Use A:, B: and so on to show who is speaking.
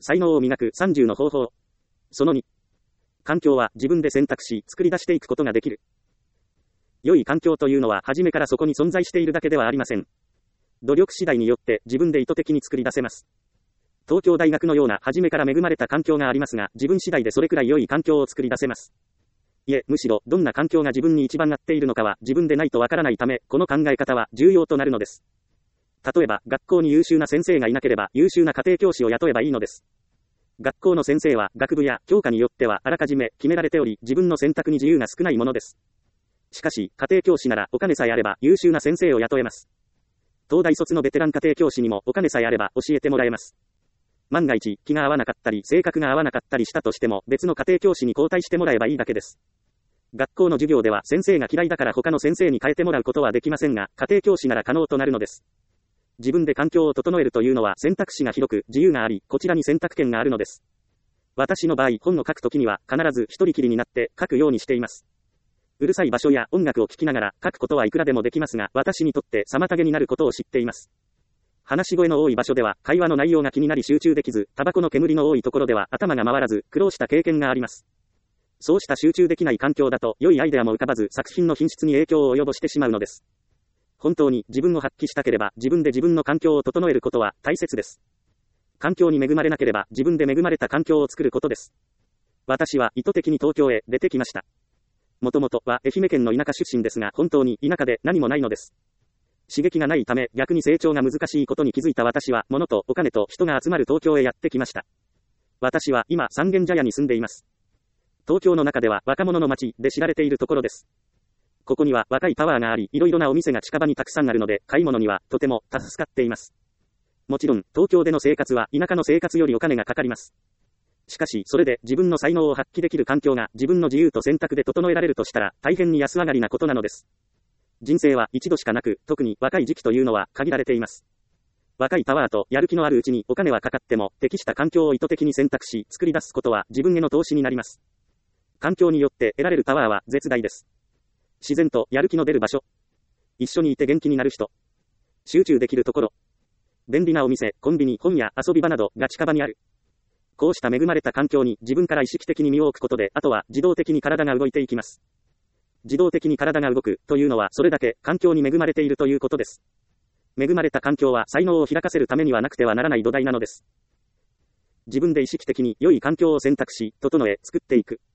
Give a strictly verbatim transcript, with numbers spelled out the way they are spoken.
A: 才能を磨くさんじゅうの方法。そのに。環境は自分で選択し、作り出していくことができる。良い環境というのは初めからそこに存在しているだけではありません。努力次第によって自分で意図的に作り出せます。東京大学のような初めから恵まれた環境がありますが、自分次第でそれくらい良い環境を作り出せます。いえ、むしろどんな環境が自分に一番合っているのかは自分でないとわからないため、この考え方は重要となるのです。例えば、学校に優秀な先生がいなければ優秀な家庭教師を雇えばいいのです。学校の先生は学部や教科によってはあらかじめ決められており、自分の選択に自由が少ないものです。しかし、家庭教師ならお金さえあれば優秀な先生を雇えます。東大卒のベテラン家庭教師にもお金さえあれば教えてもらえます。万が一、気が合わなかったり、性格が合わなかったりしたとしても、別の家庭教師に交代してもらえばいいだけです。学校の授業では先生が嫌いだから他の先生に変えてもらうことはできませんが、家庭教師なら可能となるのです。自分で環境を整えるというのは選択肢が広く、自由があり、こちらに選択権があるのです。私の場合、本を書くときには必ず一人きりになって書くようにしています。うるさい場所や音楽を聴きながら書くことはいくらでもできますが、私にとって妨げになることを知っています。話し声の多い場所では会話の内容が気になり集中できず、タバコの煙の多いところでは頭が回らず苦労した経験があります。そうした集中できない環境だと良いアイデアも浮かばず作品の品質に影響を及ぼしてしまうのです。本当に自分を発揮したければ自分で自分の環境を整えることは大切です。環境に恵まれなければ自分で恵まれた環境を作ることです。私は意図的に東京へ出てきました。もともとは愛媛県の田舎出身ですが本当に田舎で何もないのです。刺激がないため逆に成長が難しいことに気づいた私は物とお金と人が集まる東京へやってきました。私は今三軒茶屋に住んでいます。東京の中では若者の街で知られているところです。ここには若いパワーがあり、いろいろなお店が近場にたくさんあるので、買い物にはとても助かっています。もちろん、東京での生活は田舎の生活よりお金がかかります。しかし、それで自分の才能を発揮できる環境が自分の自由と選択で整えられるとしたら、大変に安上がりなことなのです。人生は一度しかなく、特に若い時期というのは限られています。若いパワーとやる気のあるうちにお金はかかっても、適した環境を意図的に選択し、作り出すことは自分への投資になります。環境によって得られるパワーは絶大です。自然とやる気の出る場所。一緒にいて元気になる人。集中できるところ。便利なお店、コンビニ、本や遊び場などが近場にある。こうした恵まれた環境に自分から意識的に身を置くことで、あとは自動的に体が動いていきます。自動的に体が動くというのはそれだけ環境に恵まれているということです。恵まれた環境は才能を開かせるためにはなくてはならない土台なのです。自分で意識的に良い環境を選択し、整え、作っていく。